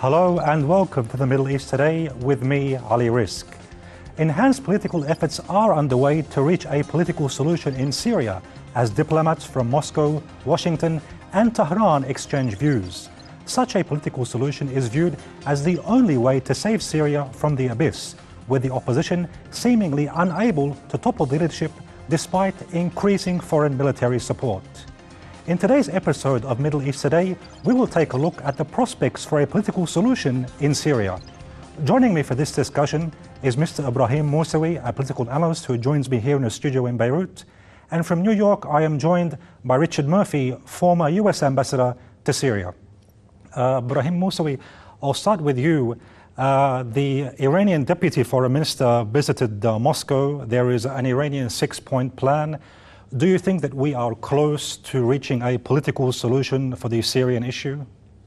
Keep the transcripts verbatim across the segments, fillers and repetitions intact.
Hello and welcome to the Middle East Today with me, Ali Rizk. Enhanced political efforts are underway to reach a political solution in Syria as diplomats from Moscow, Washington and Tehran exchange views. Such a political solution is viewed as the only way to save Syria from the abyss, with the opposition seemingly unable to topple the leadership despite increasing foreign military support. In today's episode of Middle East Today, we will take a look at the prospects for a political solution in Syria. Joining me for this discussion is Mister Ibrahim Moussawi, a political analyst who joins me here in the studio in Beirut. And from New York, I am joined by Richard Murphy, former U S ambassador to Syria. Uh, Ibrahim Moussawi, I'll start with you. Uh, the Iranian deputy foreign minister visited uh, Moscow. There is an Iranian six-point plan. Do you think that we are close to reaching a political solution for the Syrian issue?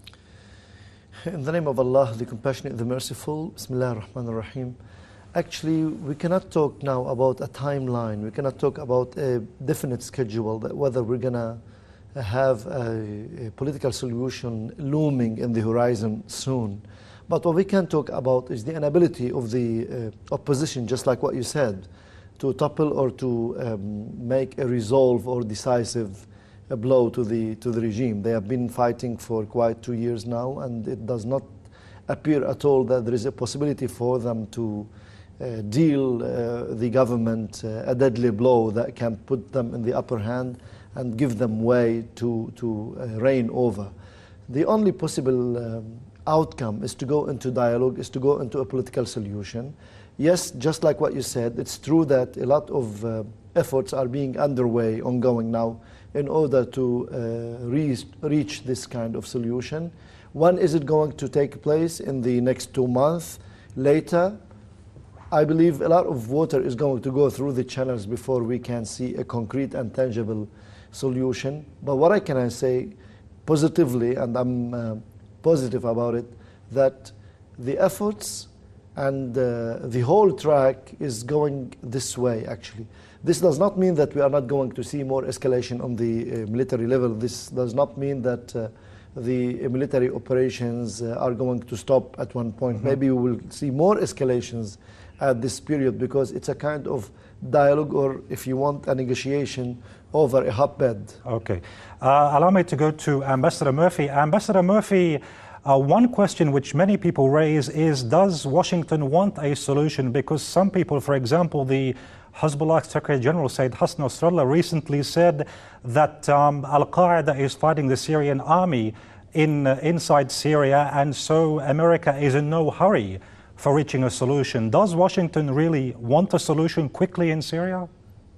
In the name of Allah, the Compassionate, the Merciful, Bismillah ar-Rahman ar-Rahim. Actually, we cannot talk now about a timeline. We cannot talk about a definite schedule, that whether we're going to have a, a political solution looming in the horizon soon. But what we can talk about is the inability of the uh, opposition, just like what you said, to topple or to um, make a resolve or decisive a blow to the to the regime. They have been fighting for quite two years now, and it does not appear at all that there is a possibility for them to uh, deal uh, the government uh, a deadly blow that can put them in the upper hand and give them way to to uh, reign over. The only possible um, outcome is to go into dialogue, is to go into a political solution. Yes, just like what you said, it's true that a lot of uh, efforts are being underway, ongoing now, in order to uh, reach, reach this kind of solution. One, is it going to take place in the next two months? Later, I believe a lot of water is going to go through the channels before we can see a concrete and tangible solution. But what I can say positively, and I'm uh, positive about it, that the efforts and uh, the whole track is going this way, actually. This does not mean that we are not going to see more escalation on the uh, military level. This does not mean that uh, the uh, military operations uh, are going to stop at one point. Mm-hmm. Maybe we will see more escalations at this period because it's a kind of dialogue, or if you want, a negotiation over a hotbed. Okay. Uh, allow me to go to Ambassador Murphy. Ambassador Murphy, Uh, one question which many people raise is, does Washington want a solution? Because some people, for example, the Hezbollah Secretary General Sayyid Hassan Nasrallah recently said that um, Al-Qaeda is fighting the Syrian army in, uh, inside Syria, and so America is in no hurry for reaching a solution. Does Washington really want a solution quickly in Syria?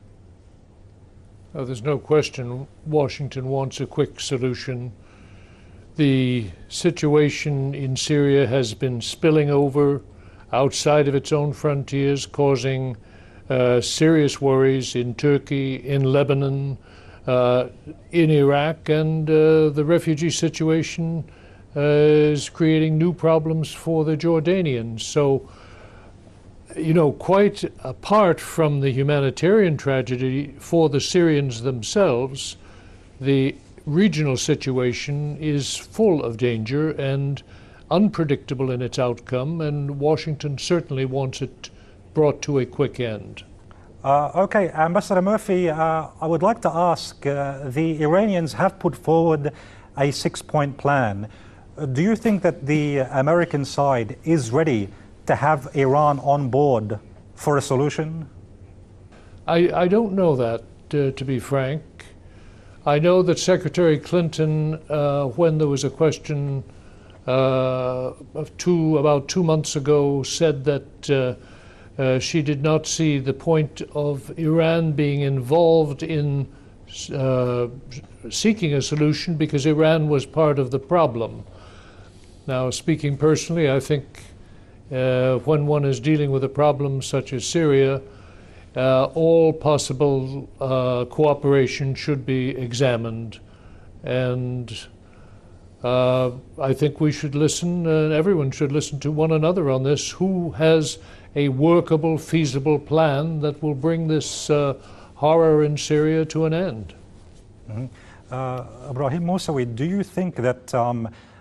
Uh, there's no question Washington wants a quick solution. The situation in Syria has been spilling over outside of its own frontiers, causing uh, serious worries in Turkey, in Lebanon, uh, in Iraq, and uh, the refugee situation uh, is creating new problems for the Jordanians. So, you know, quite apart from the humanitarian tragedy for the Syrians themselves, the regional situation is full of danger and unpredictable in its outcome, and Washington certainly wants it brought to a quick end. Uh, okay, Ambassador Murphy, uh, I would like to ask, uh, the Iranians have put forward a six-point plan. Uh, do you think that the American side is ready to have Iran on board for a solution? I, I don't know that, uh, to be frank. I know that Secretary Clinton, uh, when there was a question uh, of two, about two months ago, said that uh, uh, she did not see the point of Iran being involved in uh, seeking a solution because Iran was part of the problem. Now, speaking personally, I think uh, when one is dealing with a problem such as Syria, Uh, all possible uh, cooperation should be examined, and uh, I think we should listen, and uh, everyone should listen to one another on this. Who has a workable, feasible plan that will bring this uh, horror in Syria to an end? Mm-hmm. uh, Ibrahim Moussawi, do you think that um,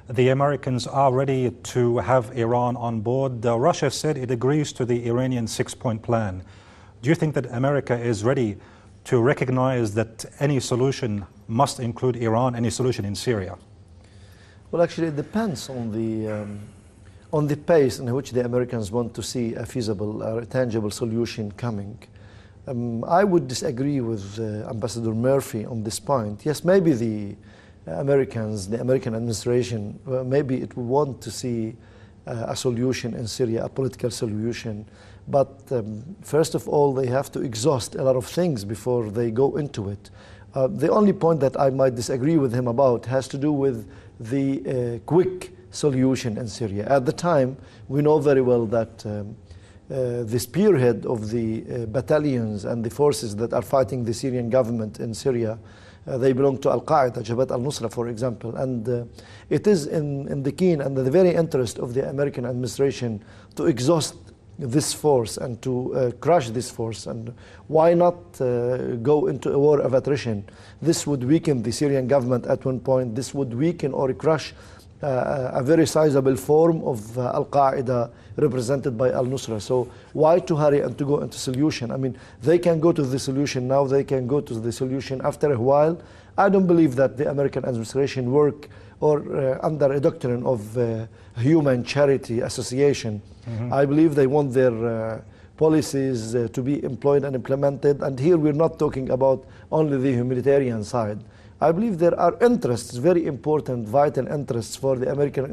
the Americans are ready to have Iran on board. Uh, Russia said it agrees to the Iranian six-point plan. Do you think that America is ready to recognize that any solution must include Iran, any solution in Syria? Well, actually, it depends on the um, on the pace in which the Americans want to see a feasible or a tangible solution coming. Um, I would disagree with uh, Ambassador Murphy on this point. Yes, maybe the Americans, the American administration, uh, maybe it would want to see uh, a solution in Syria, a political solution. But um, first of all, they have to exhaust a lot of things before they go into it. Uh, the only point that I might disagree with him about has to do with the uh, quick solution in Syria. At the time, we know very well that um, uh, the spearhead of the uh, battalions and the forces that are fighting the Syrian government in Syria, uh, they belong to Al-Qaeda, Jabhat al-Nusra, for example. And uh, it is in, in the keen and the very interest of the American administration to exhaust this force and to uh, crush this force. And why not uh, go into a war of attrition? This would weaken the Syrian government at one point. This would weaken or crush uh, a very sizable form of uh, Al-Qaeda represented by Al-Nusra. So why to hurry and to go into solution? I mean, they can go to the solution now, they can go to the solution after a while. I don't believe that the American administration work or uh, under a doctrine of uh, human charity association. Mm-hmm. I believe they want their uh, policies uh, to be employed and implemented. And here we're not talking about only the humanitarian side. I believe there are interests, very important, vital interests for the American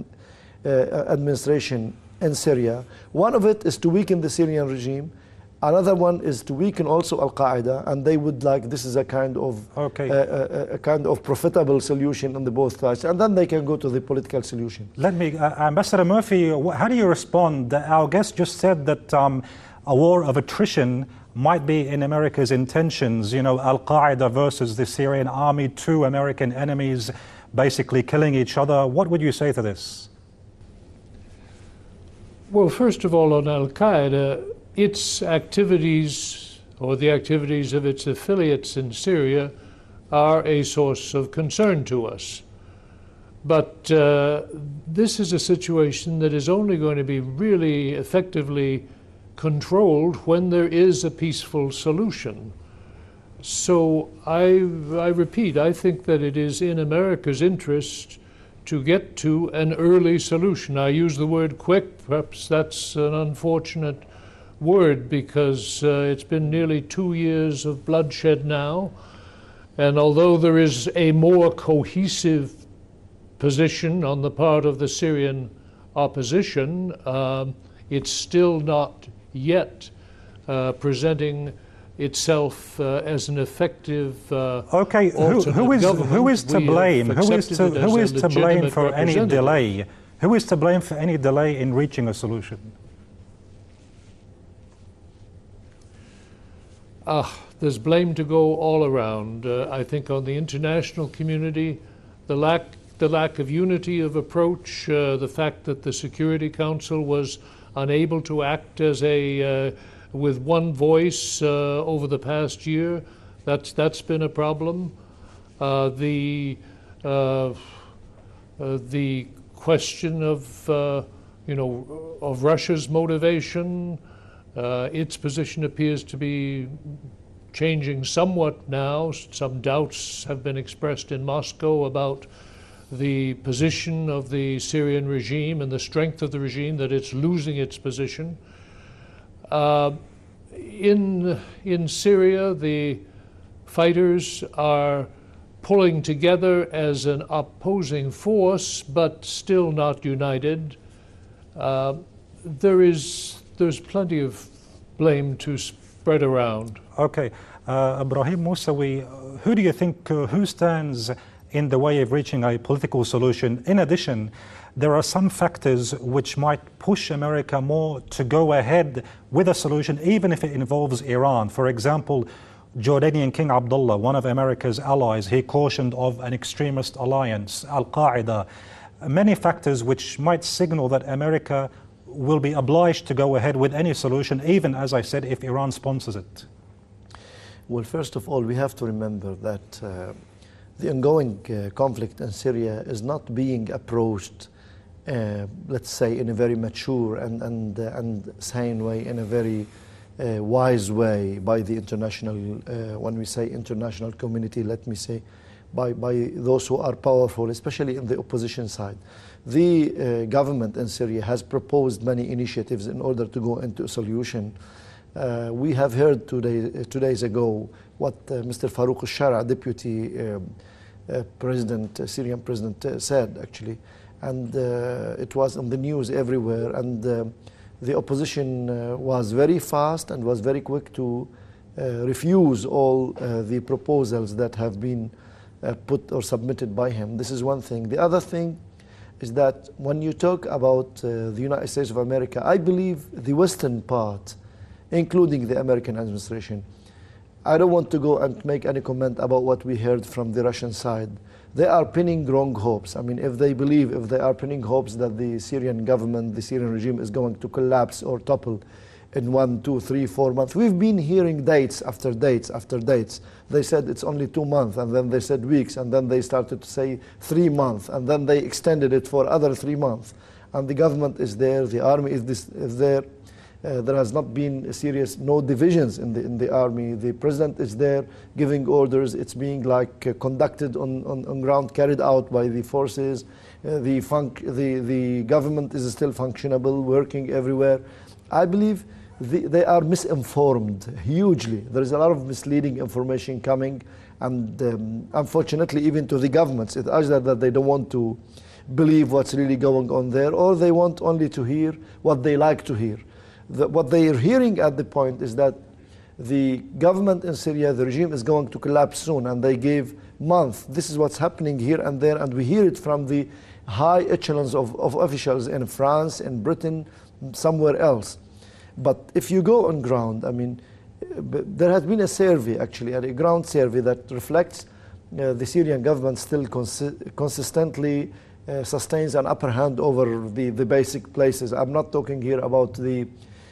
uh, administration in Syria. One of it is to weaken the Syrian regime. Another one is to weaken also Al-Qaeda, and they would like, this is a kind of okay. uh, a, a kind of profitable solution on the both sides, and then they can go to the political solution. Let me, uh, Ambassador Murphy, how do you respond? Our guest just said that um, a war of attrition might be in America's intentions, you know, Al-Qaeda versus the Syrian army, two American enemies basically killing each other. What would you say to this? Well, first of all, on Al-Qaeda, its activities, or the activities of its affiliates in Syria, are a source of concern to us. But uh, this is a situation that is only going to be really effectively controlled when there is a peaceful solution. So I, I repeat, I think that it is in America's interest to get to an early solution. I use the word quick, perhaps that's an unfortunate word because uh, it's been nearly two years of bloodshed now, and although there is a more cohesive position on the part of the Syrian opposition, um, it's still not yet uh, presenting itself uh, as an effective uh, okay. Who, who is who is to blame? Who is to who is to blame for any delay? Who is to blame for any delay in reaching a solution? Ah, there's blame to go all around. Uh, I think on the international community, the lack the lack of unity of approach, uh, the fact that the Security Council was unable to act as a uh, with one voice uh, over the past year, that's that's been a problem. Uh, the uh, uh, the question of uh, you know of Russia's motivation, uh, its position appears to be changing somewhat now. Some doubts have been expressed in Moscow about the position of the Syrian regime and the strength of the regime, that it's losing its position. Uh, in, in Syria, the fighters are pulling together as an opposing force, but still not united. Uh, there is, there's plenty of blame to spread around. Okay. Uh, Ibrahim Moussawi, who do you think, uh, who stands in the way of reaching a political solution? In addition, there are some factors which might push America more to go ahead with a solution, even if it involves Iran. For example, Jordanian King Abdullah, one of America's allies, he cautioned of an extremist alliance, Al-Qaeda. Many factors which might signal that America will be obliged to go ahead with any solution, even, as I said, if Iran sponsors it. Well, first of all, we have to remember that uh, the ongoing uh, conflict in Syria is not being approached, uh, let's say, in a very mature and, and, uh, and sane way, in a very uh, wise way by the international, uh, when we say international community, let me say, by, by those who are powerful, especially in the opposition side. The uh, government in Syria has proposed many initiatives in order to go into a solution. Uh, we have heard two, day, uh, two days ago what uh, Mister Farouk al-Shara, deputy um, uh, president, uh, Syrian president, uh, said actually, and uh, it was on the news everywhere. And uh, the opposition uh, was very fast and was very quick to uh, refuse all uh, the proposals that have been uh, put or submitted by him. This is one thing. The other thing is that when you talk about uh, the United States of America, I believe the Western part, including the American administration, I don't want to go and make any comment about what we heard from the Russian side. They are pinning wrong hopes. I mean, if they believe, if they are pinning hopes that the Syrian government, the Syrian regime is going to collapse or topple in one, two, three, four months. We've been hearing dates after dates after dates. They said it's only two months, and then they said weeks, and then they started to say three months, and then they extended it for other three months. And the government is there, the army is, this, is there. Uh, there has not been a serious, no divisions in the in the army. The president is there giving orders. It's being like uh, conducted on, on, on ground, carried out by the forces. Uh, the, func the, the government is still functionable, working everywhere. I believe the, they are misinformed hugely. There is a lot of misleading information coming, and um, unfortunately even to the governments. It's either that they don't want to believe what's really going on there, or they want only to hear what they like to hear. The, what they are hearing at the point is that the government in Syria, the regime is going to collapse soon, and they gave months. This is what's happening here and there, and we hear it from the high echelons of, of officials in France, in Britain, somewhere else. But if you go on ground, I mean, there has been a survey, actually, a ground survey that reflects uh, the Syrian government still consi consistently uh, sustains an upper hand over the, the basic places. I'm not talking here about the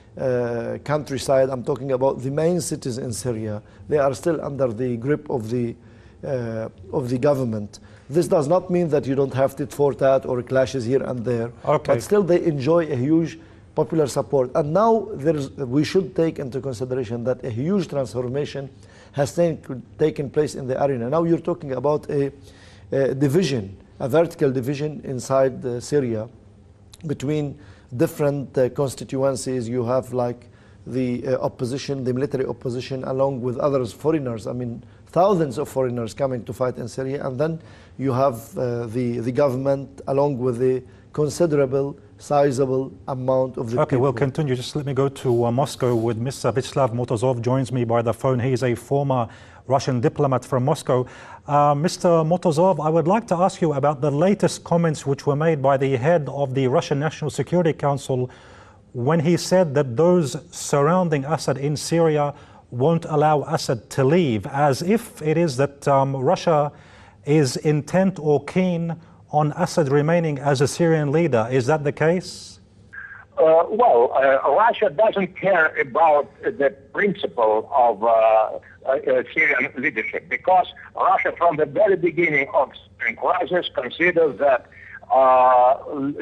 Uh, countryside. I'm talking about the main cities in Syria. They are still under the grip of the uh, of the government. This does not mean that you don't have tit for tat or clashes here and there, okay. but still they enjoy a huge popular support. And now there's, we should take into consideration that a huge transformation has taken place in the arena. Now you're talking about a, a division, a vertical division inside uh, Syria between different uh, constituencies. You have like the uh, opposition, the military opposition, along with others, foreigners. I mean, thousands of foreigners coming to fight in Syria. And then you have uh, the, the government, along with the considerable, sizable amount of the Okay, people. we'll continue. Just let me go to uh, Moscow with Mister Vyacheslav Motozov. Joins me by the phone. He is a former Russian diplomat from Moscow. Uh, Mister Motozov, I would like to ask you about the latest comments which were made by the head of the Russian National Security Council when he said that those surrounding Assad in Syria won't allow Assad to leave, as if it is that um, Russia is intent or keen on Assad remaining as a Syrian leader. Is that the case? Uh, well, uh, Russia doesn't care about the principle of uh, uh, Syrian leadership, because Russia, from the very beginning of the crisis, considers that uh,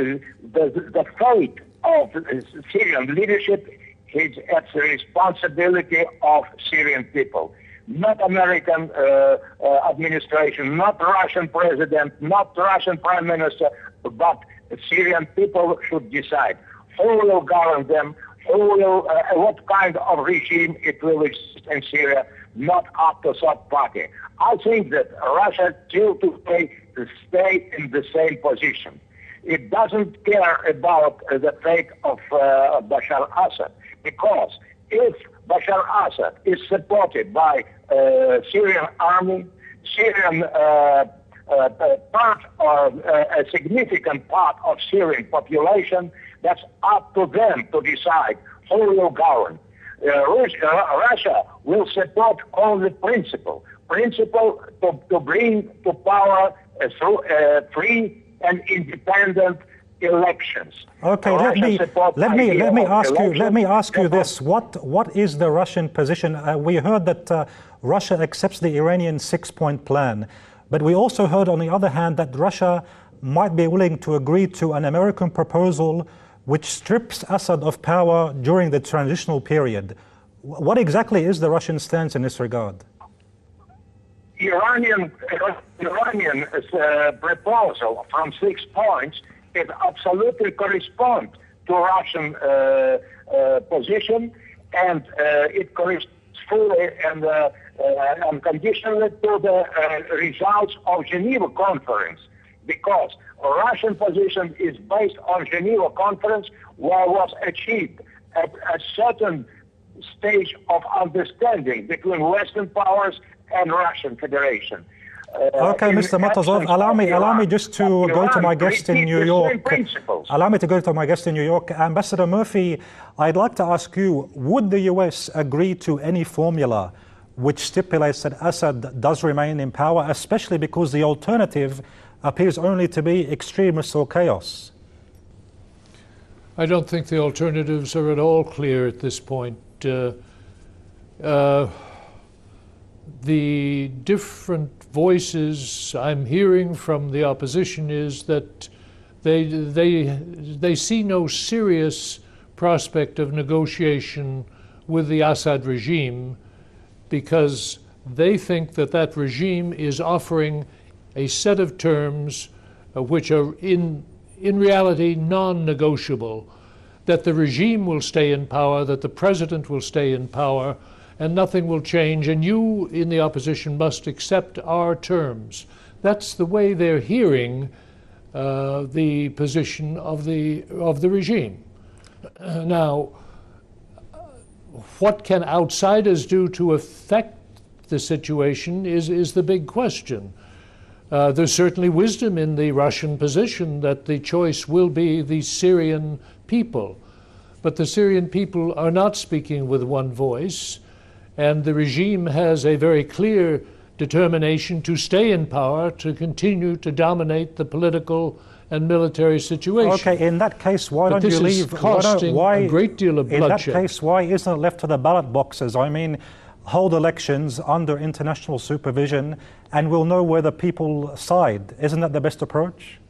the, the fate of Syrian leadership is at the responsibility of Syrian people. Not American uh, uh, administration, not Russian president, not Russian prime minister, but Syrian people should decide who will govern them, who will, uh, what kind of regime it will exist in Syria, not up to third party. I think that Russia still to stay, to stay in the same position. It doesn't care about uh, the fate of uh, Bashar Assad, because if Bashar Assad is supported by uh, Syrian army, Syrian uh, uh, part or uh, a significant part of Syrian population, that's up to them to decide who will govern. Uh, Russia will support only principle, principle to, to bring to power uh, through uh, free and independent elections. Okay, let me let me let me ask you let me ask you this: what what is the Russian position? Uh, we heard that uh, Russia accepts the Iranian six-point plan, But we also heard, on the other hand, that Russia might be willing to agree to an American proposal which strips Assad of power during the transitional period. What exactly is the Russian stance in this regard? Iranian, Iranian uh, proposal from six points it absolutely corresponds to Russian uh, uh, position, and uh, it corresponds fully and uh, uh, unconditionally to the uh, results of Geneva Conference, because Russian position is based on Geneva Conference, where was achieved at a certain stage of understanding between Western powers and Russian Federation. Uh, okay, Mister Motazov, allow me, allow me just to go to my guest in New York. Allow me to go to my guest in New York. Ambassador Murphy, I'd like to ask you, would the U S agree to any formula which stipulates that Assad does remain in power, especially because the alternative appears only to be extremists or chaos? I don't think the alternatives are at all clear at this point. Uh, uh, the different voices I'm hearing from the opposition is that they, they, they see no serious prospect of negotiation with the Assad regime, because they think that that regime is offering a set of terms uh, which are in, in reality non-negotiable, that the regime will stay in power, that the president will stay in power, and nothing will change, and you in the opposition must accept our terms. That's the way they're hearing uh, the position of the, of the regime. Uh, now, what can outsiders do to affect the situation is, is the big question. Uh, there's certainly wisdom in the Russian position that the choice will be the Syrian people. But the Syrian people are not speaking with one voice, and the regime has a very clear determination to stay in power, to continue to dominate the political and military situation. Okay, in that case, why but don't you leave? This is costing why, a great deal of bloodshed. In that case, why isn't it left to the ballot boxes? I mean, hold elections under international supervision, and we'll know where the people side. Isn't that the best approach?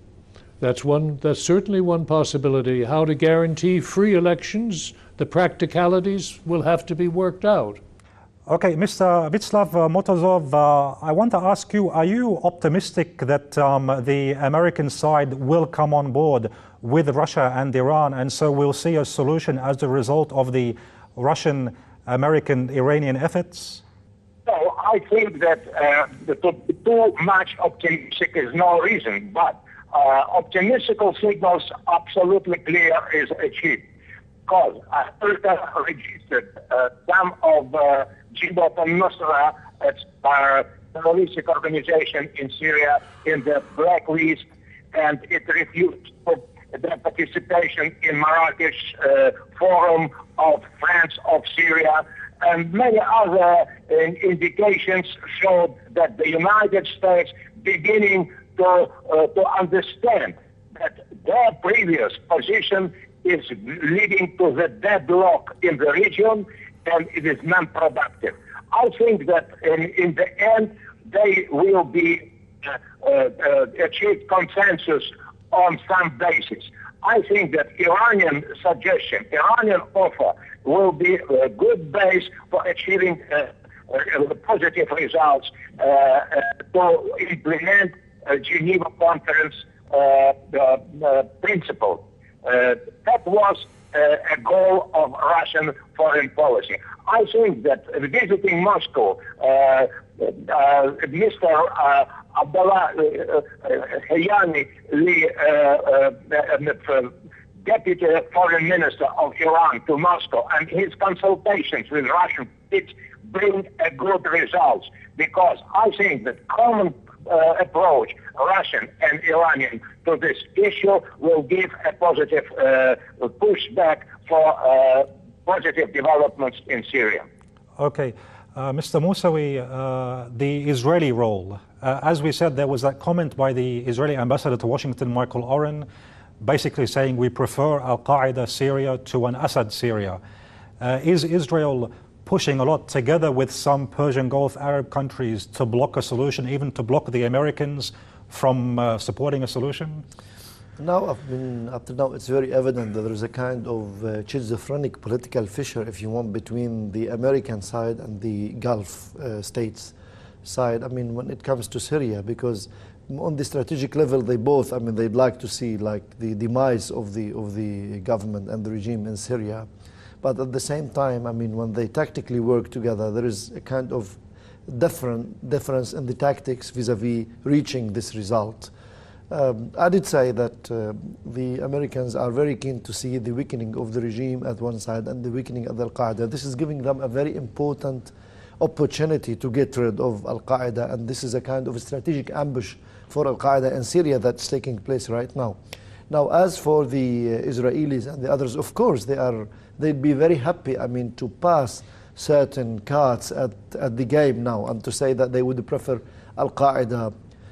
That's one. That's certainly one possibility. How to guarantee free elections? The practicalities will have to be worked out. Okay, Mister Vyacheslav Motazov, uh, I want to ask you, are you optimistic that um, the American side will come on board with Russia and Iran, and so we'll see a solution as a result of the Russian, American, Iranian efforts? So I think that uh, the, too much optimistic is no reason, but uh, optimistic signals absolutely clear is achieved. Because America registered uh, some of uh, Jibhat al-Nusra, it's a terroristic organization in Syria, in the blacklist, and it refused the participation in Marrakesh uh, Forum of Friends of Syria, and many other uh, indications showed that the United States beginning to, uh, to understand that their previous position is leading to the deadlock in the region, and it is non-productive. I think that in, in the end, they will be uh, uh, achieve consensus on some basis. I think that Iranian suggestion, Iranian offer will be a good base for achieving uh, uh, positive results uh, uh, to implement a Geneva Conference uh, the, the principle. Uh, that was uh, a goal of Russian foreign policy. I think that visiting Moscow, uh, uh, Mister Uh, Abdullah uh, Hayami, the uh, uh, Deputy Foreign Minister of Iran, to Moscow, and his consultations with Russian it bring a good results, because I think that common uh, approach, Russian and Iranian, to this issue will give a positive uh, pushback for uh, positive developments in Syria. Okay. Uh, Mister Moussaoui, uh, the Israeli role. Uh, as we said, there was that comment by the Israeli ambassador to Washington, Michael Oren, basically saying we prefer Al-Qaeda Syria to an Assad Syria. Uh, is Israel pushing a lot together with some Persian Gulf Arab countries to block a solution, even to block the Americans from uh, supporting a solution? Now, I've been, up to now, it's very evident that there is a kind of uh, schizophrenic political fissure, if you want, between the American side and the Gulf uh, states side. I mean, when it comes to Syria, because on the strategic level, they both, I mean, they'd like to see like the demise of the of the government and the regime in Syria, but at the same time, I mean, when they tactically work together, there is a kind of different difference in the tactics vis-a-vis reaching this result. Um, I did say that uh, the Americans are very keen to see the weakening of the regime at one side and the weakening of Al-Qaeda. This is giving them a very important opportunity to get rid of Al-Qaeda, and this is a kind of a strategic ambush for Al-Qaeda in Syria that's taking place right now. Now, as for the uh, Israelis and the others, of course, they are, they'd be very happy, I mean, to pass certain cards at, at the game now and to say that they would prefer Al-Qaeda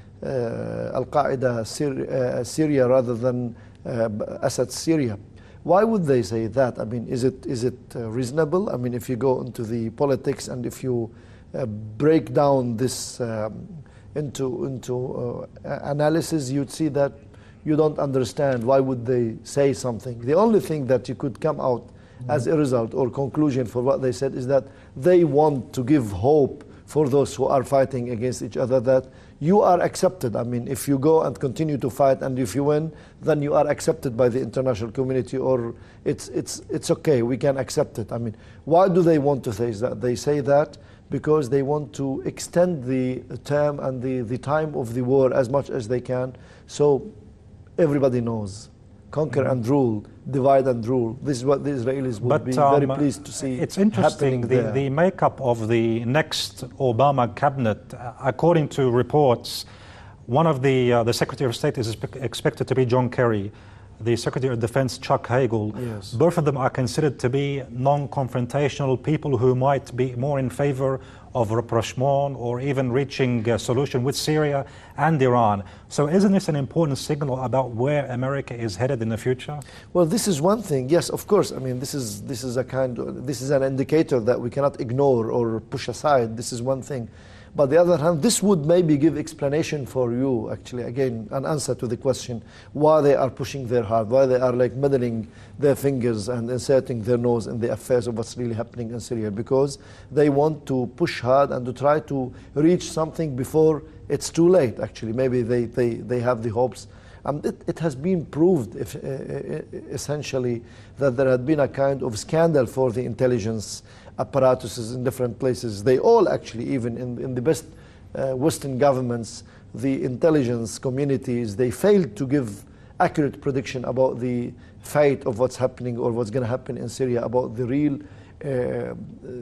Uh, Al-Qaeda Syri uh, Syria rather than uh, Assad's Syria. Why would they say that? I mean, is it is it uh, reasonable? I mean, if you go into the politics and if you uh, break down this um, into into uh, analysis, you'd see that you don't understand why would they say something. The only thing that you could come out mm-hmm. as a result or conclusion for what they said is that they want to give hope for those who are fighting against each other, that you are accepted. I mean, if you go and continue to fight and if you win, then you are accepted by the international community, or it's, it's, it's okay, we can accept it. I mean, why do they want to say that? They say that because they want to extend the term and the, the time of the war as much as they can, so everybody knows. Conquer and rule, divide and rule. This is what the Israelis would but, be um, very pleased to see. It's interesting, the, the makeup of the next Obama cabinet. Uh, according to reports, one of the, uh, the Secretary of State is expected to be John Kerry, the Secretary of Defense Chuck Hagel. Yes. Both of them are considered to be non-confrontational people who might be more in favor of rapprochement or even reaching a solution with Syria and Iran. So isn't this an important signal about where America is headed in the future? Well, this is one thing. Yes, of course. I mean, this is this is a kind of, this is an indicator that we cannot ignore or push aside. This is one thing. But on the other hand, this would maybe give explanation for you, actually, again, an answer to the question why they are pushing their hard, why they are like meddling their fingers and inserting their nose in the affairs of what's really happening in Syria, because they want to push hard and to try to reach something before it's too late, actually. Maybe they, they, they have the hopes. Um, it, it has been proved, if, uh, essentially, that there had been a kind of scandal for the intelligence apparatuses in different places. They all actually, even in, in the best uh, Western governments, the intelligence communities, they failed to give accurate prediction about the fate of what's happening or what's going to happen in Syria, about the real uh,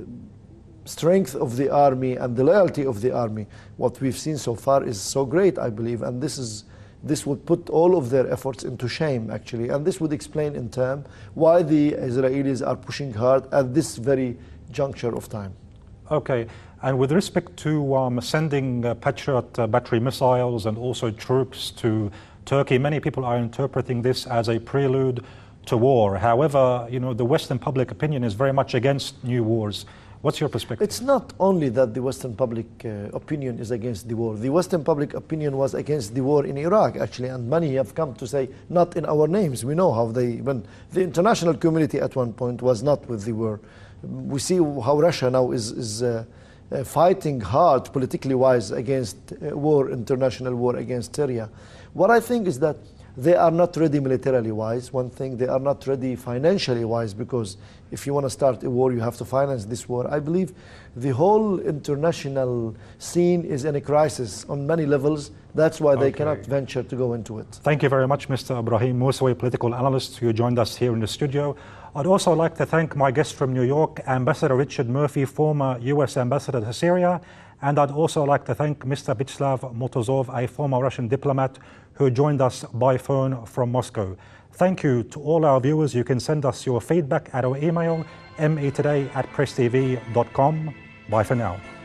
strength of the army and the loyalty of the army. What we've seen so far is so great, I believe, and this is this would put all of their efforts into shame, actually, and this would explain in turn why the Israelis are pushing hard at this very juncture of time. Okay, and with respect to um, sending uh, Patriot uh, battery missiles and also troops to Turkey, many people are interpreting this as a prelude to war. However, you know, the Western public opinion is very much against new wars. What's your perspective? It's not only that the Western public uh, opinion is against the war. The Western public opinion was against the war in Iraq, actually, and many have come to say, not in our names. We know how they, when the international community at one point was not with the war. We see how Russia now is, is uh, uh, fighting hard, politically wise, against uh, war, international war against Syria. What I think is that they are not ready militarily wise. One thing, they are not ready financially wise, because if you want to start a war, you have to finance this war. I believe the whole international scene is in a crisis on many levels. That's why they okay. cannot venture to go into it. Thank you very much, Mister Ibrahim Moussaoui, political analyst, who joined us here in the studio. I'd also like to thank my guest from New York, Ambassador Richard Murphy, former U S Ambassador to Syria. And I'd also like to thank Mister Vyacheslav Motozov, a former Russian diplomat, who joined us by phone from Moscow. Thank you to all our viewers. You can send us your feedback at our email, m e today at press t v dot com. Bye for now.